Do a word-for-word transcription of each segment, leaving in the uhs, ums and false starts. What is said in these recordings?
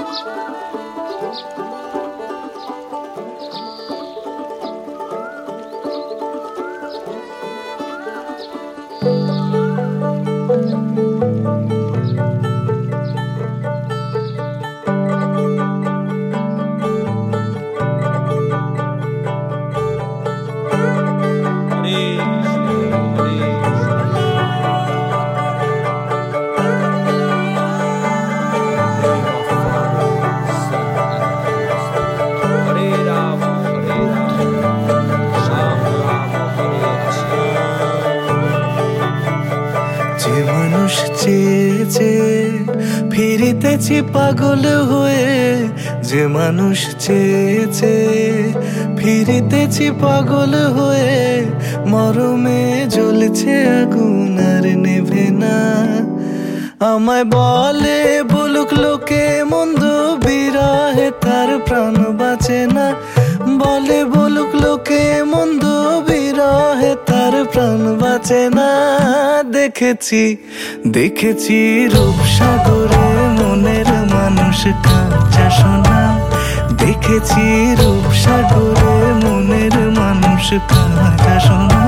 যে মানুষ চেয়েছে ফিরিতেছি পাগল হয়ে, যে মানুষ চেয়েছে ফিরিতেছি পাগল হয়ে, মরমে জ্বলছে আগুন আর নেভে না। আমায় বলে বলুক লোকে মন্দ, বিরহে তার প্রাণ বাঁচে না। বলে বলুক লোকে মন্দ, বিরহে তার প্রাণ বাঁচে না। দেখেছি দেখেছি রূপসাগরে মনের মানুষ কাঁচা সোনা। দেখেছি রূপসাগরে মনের মানুষ কাঁচা সোনা।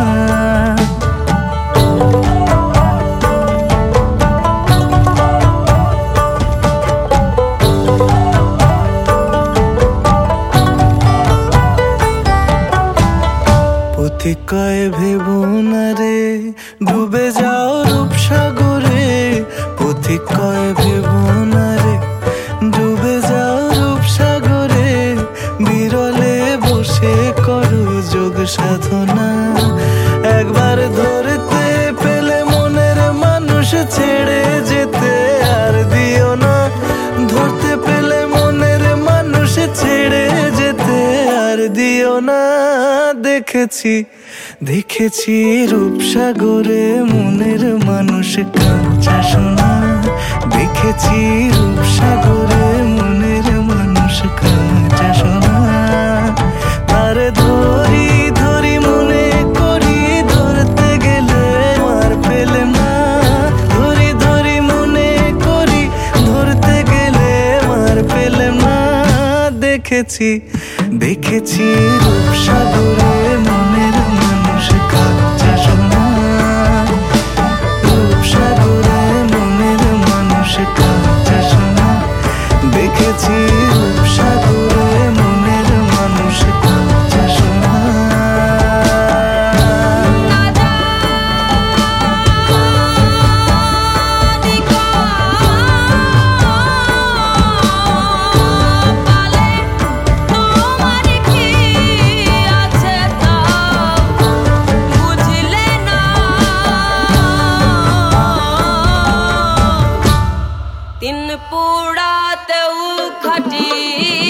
পথিক কয় ভেবো না রে ডুবে যাও রূপসাগরে। পথিক কয় ভেবো না রে ডুবে যাও রূপসাগরে, বিরলে বসে করো যোগ সাধনা। একবার ধরতে পেলে মনের মানুষ ছেড়ে যেতে আর দিও না। ধরতে পেলে মনের মানুষ ছেড়ে যেতে আর দিও না। দেখেছি দেখেছি রূপসাগরে মনের মানুষ কাঁচা সোনা। দেখেছি রূপসাগরে মনের মানুষ কাঁচা সোনা। আর ধরি ধরি মনে করি ধরতে গেলে আর পেলে না। ধরি ধরি মনে করি ধরতে গেলে আর পেলে না। দেখেছি দেখেছি রূপসাগরে মনের মানুষ কাঁচা সোনা। রূপসাগরে মনের মানুষ কাঁচা সোনা। দেখেছি রূপসাগরে মনের মানুষ কাঁচা সোনা। তিন পুরাতেও খাটি